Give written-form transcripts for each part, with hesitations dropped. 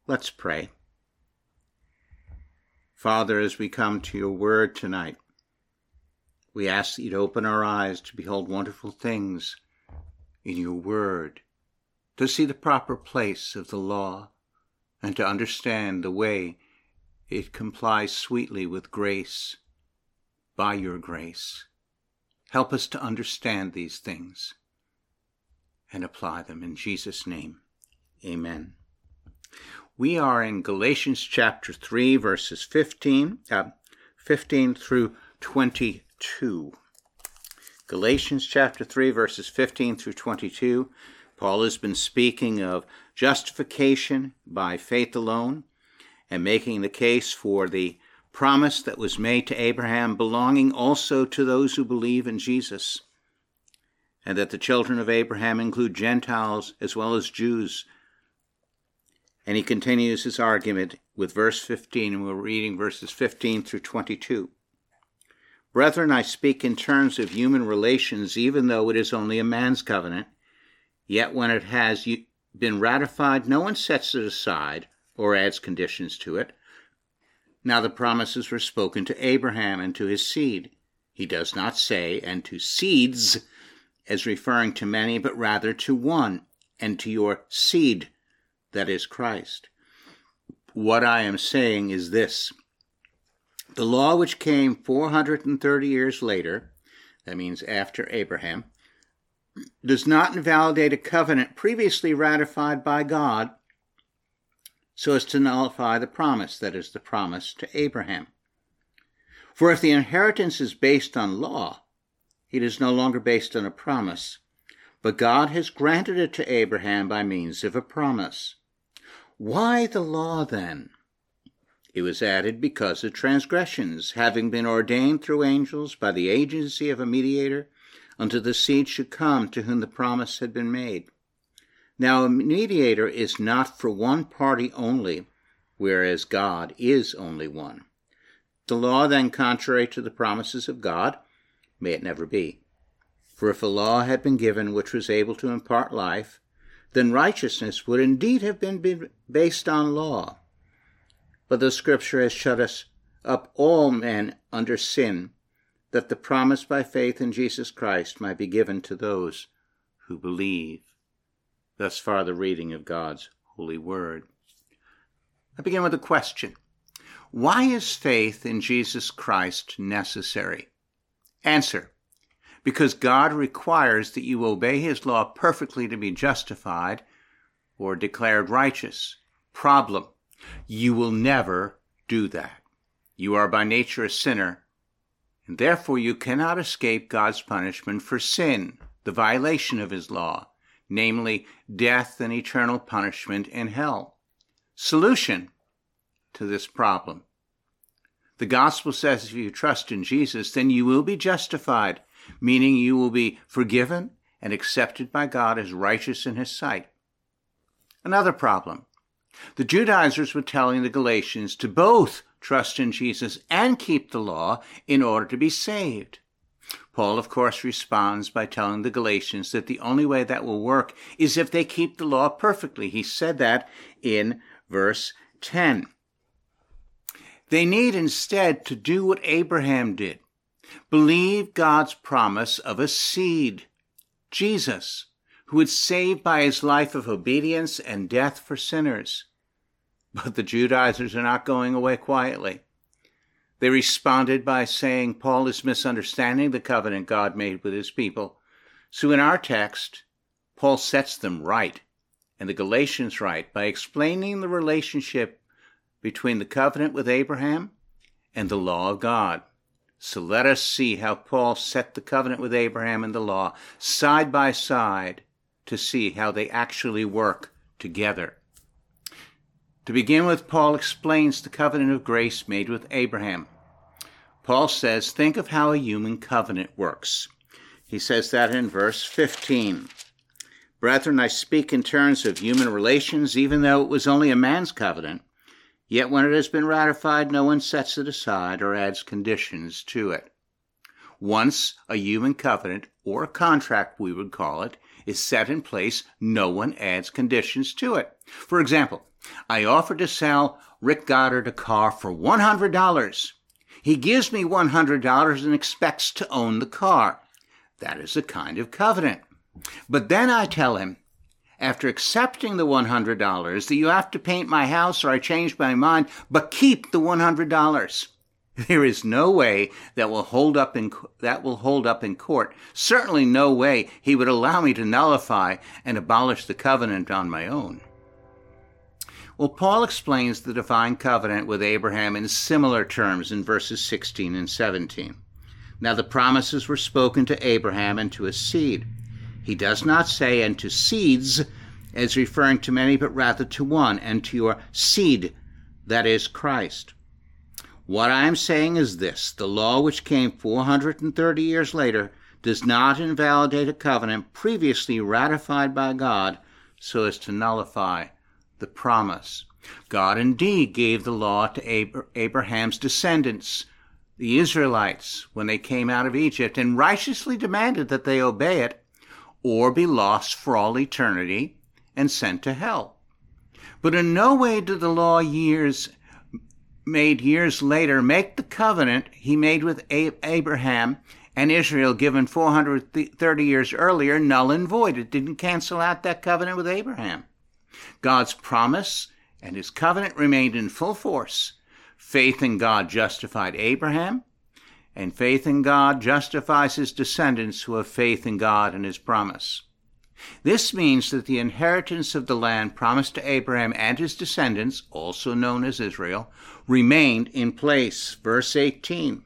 Let's pray. Father, as we come to your word tonight, we ask that you'd open our eyes to behold wonderful things in your word, to see the proper place of the law, and to understand the way it complies sweetly with grace, by your grace. Help us to understand these things and apply them in Jesus' name. Amen. We are in Galatians chapter 3, verses 15 through 22. Galatians chapter 3, verses 15 through 22. Paul has been speaking of justification by faith alone and making the case for the promise that was made to Abraham belonging also to those who believe in Jesus, and that the children of Abraham include Gentiles as well as Jews. And he continues his argument with verse 15, and we're reading verses 15 through 22. Brethren, I speak in terms of human relations, even though it is only a man's covenant. Yet when it has been ratified, no one sets it aside or adds conditions to it. Now the promises were spoken to Abraham and to his seed. He does not say, and to seeds, as referring to many, but rather to one, and to your seed, that is Christ. What I am saying is this. The law which came 430 years later, that means after Abraham, does not invalidate a covenant previously ratified by God so as to nullify the promise, that is, the promise to Abraham. For if the inheritance is based on law, it is no longer based on a promise, but God has granted it to Abraham by means of a promise. Why the law, then? It was added because of transgressions, having been ordained through angels by the agency of a mediator, until the seed should come to whom the promise had been made. Now a mediator is not for one party only, whereas God is only one. The law, then, contrary to the promises of God, may it never be. For if a law had been given which was able to impart life, then righteousness would indeed have been based on law. But the Scripture has shut us up all men under sin, that the promise by faith in Jesus Christ might be given to those who believe. Thus far the reading of God's holy word. I begin with a question. Why is faith in Jesus Christ necessary? Answer. Because God requires that you obey his law perfectly to be justified or declared righteous. Problem. You will never do that. You are by nature a sinner, and therefore you cannot escape God's punishment for sin, the violation of his law, namely death and eternal punishment in hell. Solution to this problem. The gospel says if you trust in Jesus, then you will be justified, meaning you will be forgiven and accepted by God as righteous in his sight. Another problem. The Judaizers were telling the Galatians to both trust in Jesus and keep the law in order to be saved. Paul, of course, responds by telling the Galatians that the only way that will work is if they keep the law perfectly. He said that in verse 10. They need instead to do what Abraham did. Believe God's promise of a seed, Jesus, who would save by his life of obedience and death for sinners. But the Judaizers are not going away quietly. They responded by saying Paul is misunderstanding the covenant God made with his people. So in our text, Paul sets them right, and the Galatians right, by explaining the relationship between the covenant with Abraham and the law of God. So let us see how Paul set the covenant with Abraham and the law side by side to see how they actually work together. To begin with, Paul explains the covenant of grace made with Abraham. Paul says, think of how a human covenant works. He says that in verse 15. Brethren, I speak in terms of human relations, even though it was only a man's covenant. Yet when it has been ratified, no one sets it aside or adds conditions to it. Once a human covenant, or a contract we would call it, is set in place, no one adds conditions to it. For example, I offered to sell Rick Goddard a car for $100. He gives me $100 and expects to own the car. That is a kind of covenant. But then I tell him, after accepting the $100, that you have to paint my house or I change my mind, but keep the $100. There is no way that will hold up in court. Certainly no way he would allow me to nullify and abolish the covenant on my own. Well, Paul explains the divine covenant with Abraham in similar terms in verses 16 and 17. Now the promises were spoken to Abraham and to his seed. He does not say, and to seeds, as referring to many, but rather to one, and to your seed, that is Christ. What I am saying is this: the law which came 430 years later does not invalidate a covenant previously ratified by God so as to nullify the promise. God indeed gave the law to Abraham's descendants, the Israelites, when they came out of Egypt, and righteously demanded that they obey it or be lost for all eternity and sent to hell. But in no way did the law made years later make the covenant he made with Abraham and Israel, given 430 years earlier, null and void. It didn't cancel out that covenant with Abraham. God's promise and his covenant remained in full force. Faith in God justified Abraham, and faith in God justifies his descendants who have faith in God and his promise. This means that the inheritance of the land promised to Abraham and his descendants, also known as Israel, remained in place. Verse 18.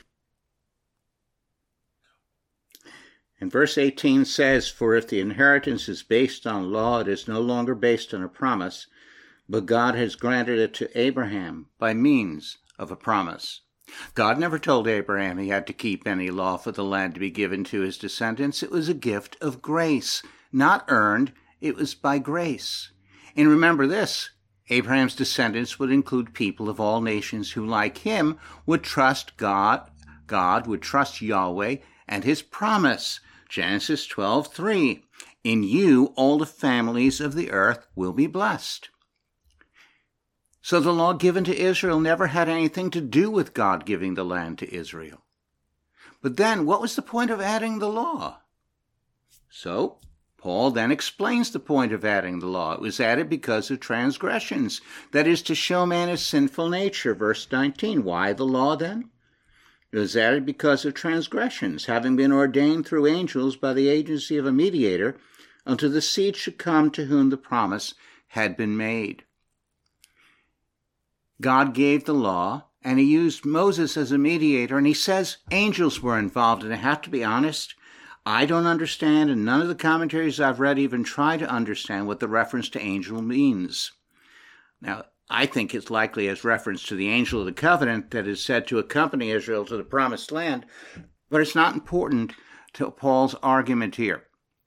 And verse 18 says, "For if the inheritance is based on law, it is no longer based on a promise, but God has granted it to Abraham by means of a promise." God never told Abraham he had to keep any law for the land to be given to his descendants. It was a gift of grace, not earned. It was by grace. And remember this: Abraham's descendants would include people of all nations who, like him, would trust God would trust Yahweh and his promise. Genesis 12:3, "In you all the families of the earth will be blessed." So the law given to Israel never had anything to do with God giving the land to Israel. But then, what was the point of adding the law? So, Paul then explains the point of adding the law. It was added because of transgressions, that is, to show man his sinful nature. Verse 19, why the law then? It was added because of transgressions, having been ordained through angels by the agency of a mediator, until the seed should come to whom the promise had been made. God gave the law, and he used Moses as a mediator, and he says angels were involved. And I have to be honest, I don't understand, and none of the commentaries I've read even try to understand what the reference to angel means. Now, I think it's likely as reference to the angel of the covenant that is said to accompany Israel to the promised land, but it's not important to Paul's argument here.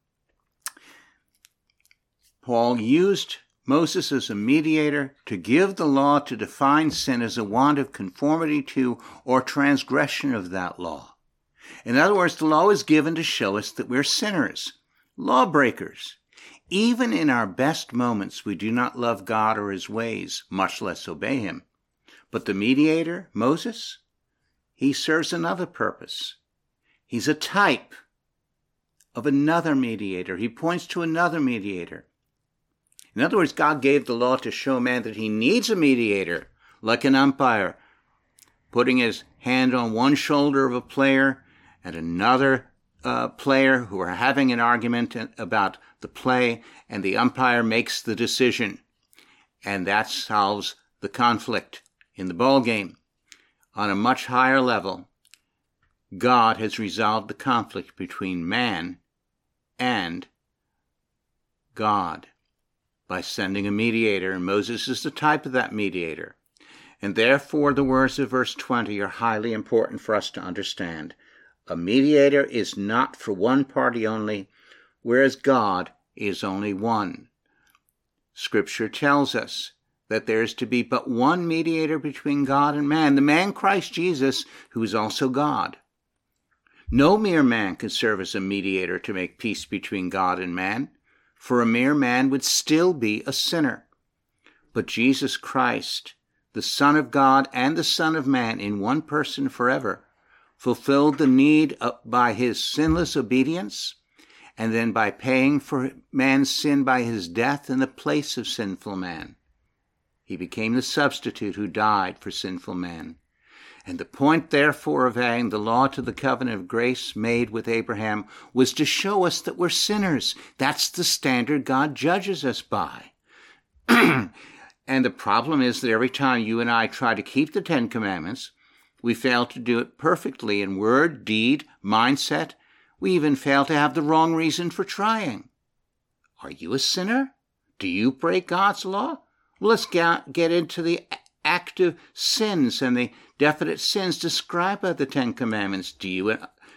Paul used Moses as a mediator to give the law to define sin as a want of conformity to or transgression of that law. In other words, the law is given to show us that we're sinners, lawbreakers. Even in our best moments, we do not love God or his ways, much less obey him. But the mediator, Moses, he serves another purpose. He's a type of another mediator. He points to another mediator. In other words, God gave the law to show man that he needs a mediator, like an umpire, putting his hand on one shoulder of a player and another player who are having an argument about the play, and the umpire makes the decision, and that solves the conflict in the ball game. On a much higher level, God has resolved the conflict between man and God by sending a mediator, and Moses is the type of that mediator. And therefore the words of verse 20 are highly important for us to understand. A mediator is not for one party only, whereas God is only one. Scripture tells us that there is to be but one mediator between God and man, the man Christ Jesus, who is also God. No mere man can serve as a mediator to make peace between God and man, for a mere man would still be a sinner. But Jesus Christ, the Son of God and the Son of Man in one person forever, fulfilled the need by his sinless obedience, and then by paying for man's sin by his death in the place of sinful man. He became the substitute who died for sinful man. And the point, therefore, of adding the law to the covenant of grace made with Abraham was to show us that we're sinners. That's the standard God judges us by. And the problem is that every time you and I try to keep the Ten Commandments, we fail to do it perfectly in word, deed, mindset. We even fail to have the wrong reason for trying. Are you a sinner? Do you break God's law? Well, let's get into the active sins and the definite sins described by the Ten Commandments. Do you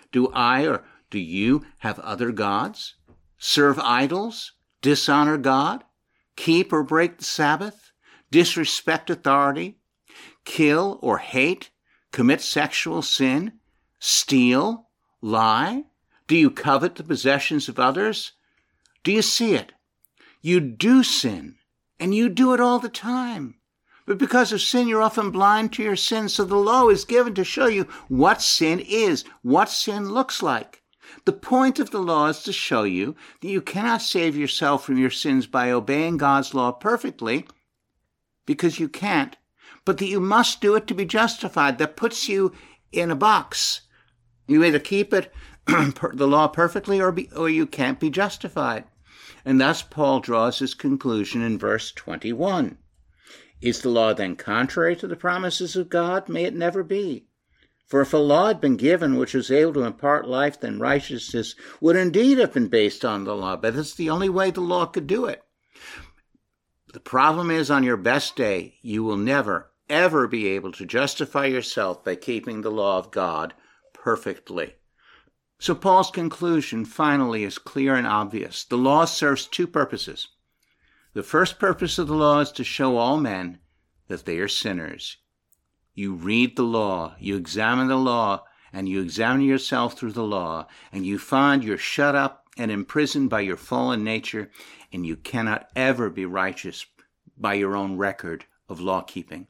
have other gods? Serve idols? Dishonor God? Keep or break the Sabbath? Disrespect authority? Kill or hate? Commit sexual sin? Steal? Lie? Do you covet the possessions of others? Do you see it? You do sin, and you do it all the time. But because of sin, you're often blind to your sin. So the law is given to show you what sin is, what sin looks like. The point of the law is to show you that you cannot save yourself from your sins by obeying God's law perfectly, because you can't, but that you must do it to be justified. That puts you in a box. You either keep it, the law perfectly, or you can't be justified. And thus Paul draws his conclusion in verse 21. Is the law then contrary to the promises of God? May it never be. For if a law had been given which was able to impart life, then righteousness would indeed have been based on the law. But it's the only way the law could do it. The problem is, on your best day, you will never, ever be able to justify yourself by keeping the law of God perfectly. So Paul's conclusion finally is clear and obvious. The law serves two purposes. The first purpose of the law is to show all men that they are sinners. You read the law, you examine the law, and you examine yourself through the law, and you find you're shut up and imprisoned by your fallen nature, and you cannot ever be righteous by your own record of law-keeping.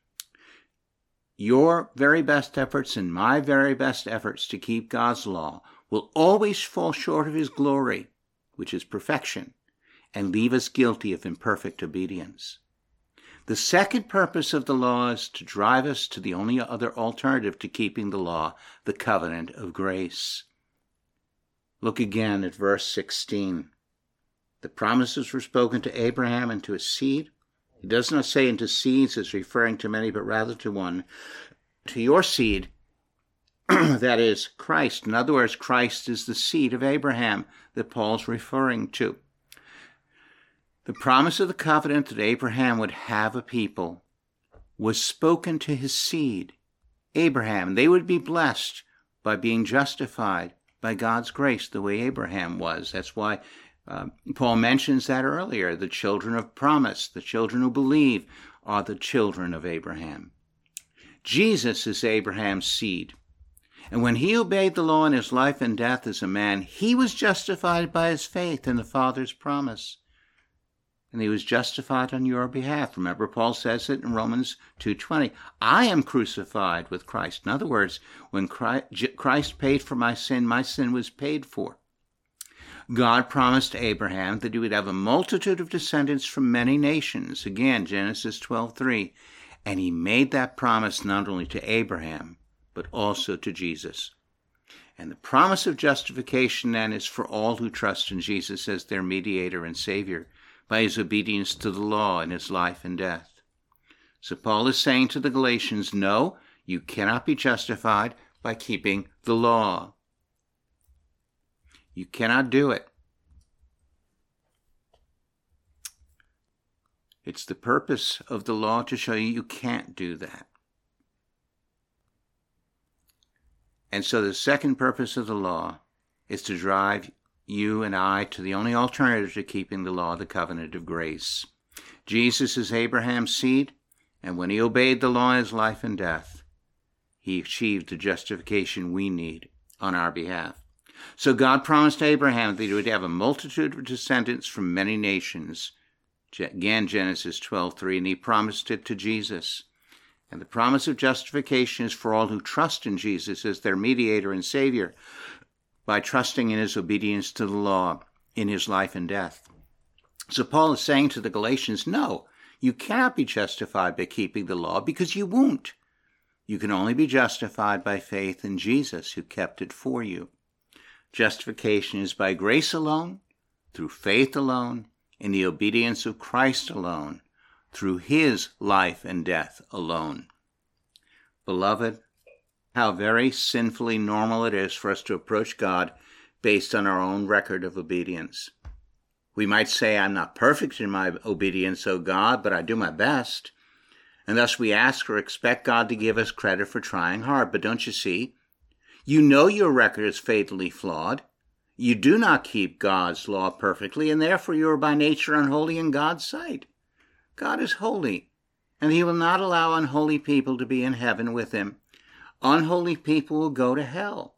Your very best efforts and my very best efforts to keep God's law will always fall short of his glory, which is perfection, and leave us guilty of imperfect obedience. The second purpose of the law is to drive us to the only other alternative to keeping the law, the covenant of grace. Look again at verse 16. The promises were spoken to Abraham and to his seed. He does not say into seeds as referring to many, but rather to one. To your seed, that is Christ. In other words, Christ is the seed of Abraham that Paul's referring to. The promise of the covenant that Abraham would have a people was spoken to his seed, Abraham. They would be blessed by being justified by God's grace the way Abraham was. That's why Paul mentions that earlier. The children of promise, the children who believe, are the children of Abraham. Jesus is Abraham's seed. And when he obeyed the law in his life and death as a man, he was justified by his faith in the Father's promise. And he was justified on your behalf. Remember, Paul says it in Romans 2:20. I am crucified with Christ. In other words, when Christ paid for my sin was paid for. God promised Abraham that he would have a multitude of descendants from many nations. Again, Genesis 12:3. And he made that promise not only to Abraham, but also to Jesus. And the promise of justification then is for all who trust in Jesus as their mediator and Savior by his obedience to the law in his life and death. So Paul is saying to the Galatians, no, you cannot be justified by keeping the law. You cannot do it. It's the purpose of the law to show you can't do that. And so the second purpose of the law is to drive you and I to the only alternative to keeping the law, the covenant of grace. Jesus is Abraham's seed, and when he obeyed the law in his life and death, he achieved the justification we need on our behalf. So God promised Abraham that he would have a multitude of descendants from many nations Again, Genesis 12:3, and he promised it to Jesus. And the promise of justification is for all who trust in Jesus as their mediator and Savior by trusting in his obedience to the law in his life and death. So Paul is saying to the Galatians, no, you cannot be justified by keeping the law because you won't. You can only be justified by faith in Jesus who kept it for you. Justification is by grace alone, through faith alone, in the obedience of Christ alone, through his life and death alone. Beloved, how very sinfully normal it is for us to approach God based on our own record of obedience. We might say, I'm not perfect in my obedience, O God, but I do my best. And thus we ask or expect God to give us credit for trying hard. But don't you see? You know your record is fatally flawed. You do not keep God's law perfectly, and therefore you are by nature unholy in God's sight. God is holy, and he will not allow unholy people to be in heaven with him. Unholy people will go to hell.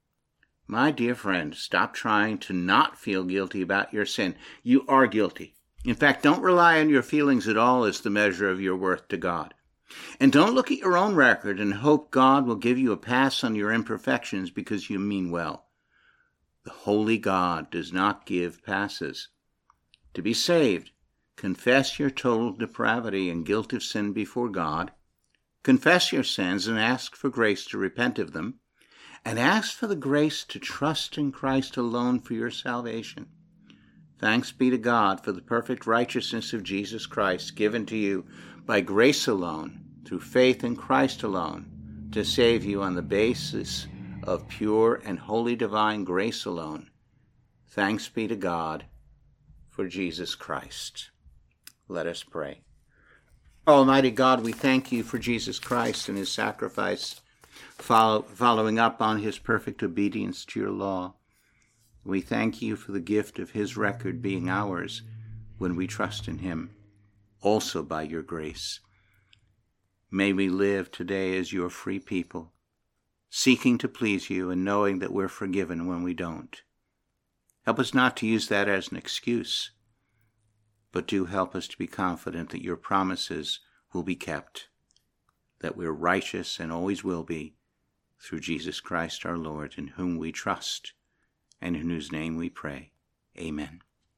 My dear friend, stop trying to not feel guilty about your sin. You are guilty. In fact, don't rely on your feelings at all as the measure of your worth to God. And don't look at your own record and hope God will give you a pass on your imperfections because you mean well. The holy God does not give passes. To be saved, confess your total depravity and guilt of sin before God. Confess your sins and ask for grace to repent of them. And ask for the grace to trust in Christ alone for your salvation. Thanks be to God for the perfect righteousness of Jesus Christ given to you by grace alone, through faith in Christ alone, to save you on the basis of pure and holy divine grace alone. Thanks be to God for Jesus Christ. Let us pray. Almighty God, we thank you for Jesus Christ and his sacrifice, following up on his perfect obedience to your law. We thank you for the gift of his record being ours when we trust in him, also by your grace. May we live today as your free people, seeking to please you and knowing that we're forgiven when we don't. Help us not to use that as an excuse, but do help us to be confident that your promises will be kept, that we're righteous and always will be, through Jesus Christ our Lord, in whom we trust and in whose name we pray. Amen.